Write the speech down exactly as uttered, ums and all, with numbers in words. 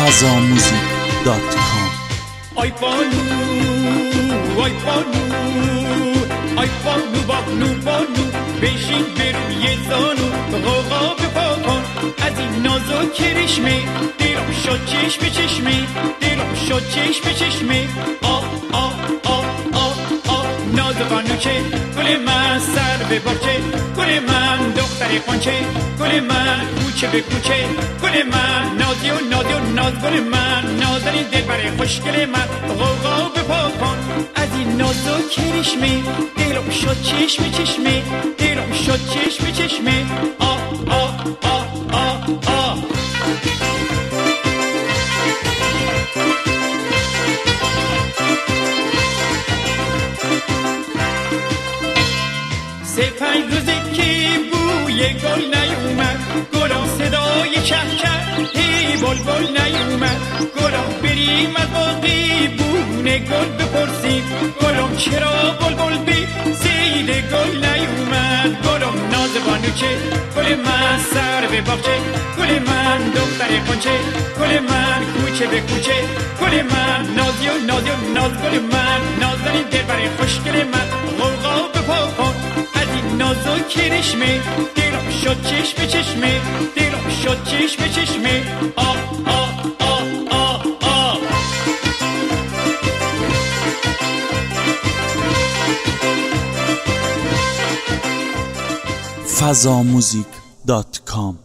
فضاموزیک دات کام. آی بانو آی بانو آی بانو بانو بانو بشین بروی زانو غوغا بپا کن از این نازو کرشمه دیرم شد چشم چشمه دیرم شد چشم چشمه آ آ آ آ آ ناز بانوچه گل من سر به باغچه گل من دختر قنچه گل من کوچه به کوچه گل من نازی و نازی و ناز گل من نازنین دلبر خوشگل من غوغا بپا کن از این ناز و کرشمه دلم شد چشم چشمه دلم شد چشم چشمه آ آ آ آ آ سه پنج روزه که بوی گل نیومد گلا صدای چه چه هی بلبل نیومد گلا بریم از باقی بونه گل بپرسیم گلم چرا بلبل بی زید گل نیومد گلم ناز بانوچه گل من سر به باغچه گل من دختر قنچه گل من کوچه به کوچه گل من نازی و نازی و ناز گل من نازنین دلبر خوشگل من غوغا بپا کن ناز و کرشمه دلم شد چشم چشمه دلم شد چشم چشمه آ آ آ آ آ فضاموزیک دات کام.